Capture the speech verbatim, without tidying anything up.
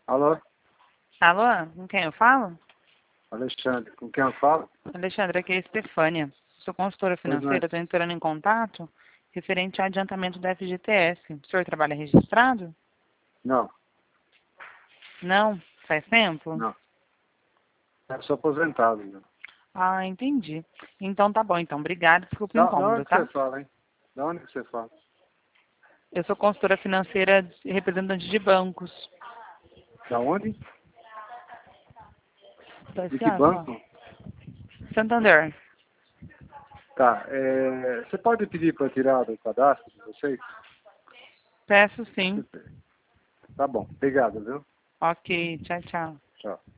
Alô? Alô, com quem eu falo? Alexandre, com quem eu falo? Alexandre, aqui é a Estefânia. Sou consultora Pois não é. financeira, estou entrando em contato referente ao adiantamento da F G T S. O senhor trabalha registrado? Não, Não? Faz tempo? não. Eu sou aposentado. Né? Ah, entendi. Então tá bom, então. Obrigada, desculpa o Da, da incômodo, onde que você tá? fala, hein? Da onde que você fala? Eu sou consultora financeira e representante de bancos. Da onde? Tá De que certo, ó. banco? Santander. Tá, é, você pode pedir para tirar do cadastro de vocês? Peço sim. Tá bom, obrigado, viu? Ok, tchau, tchau. Tchau.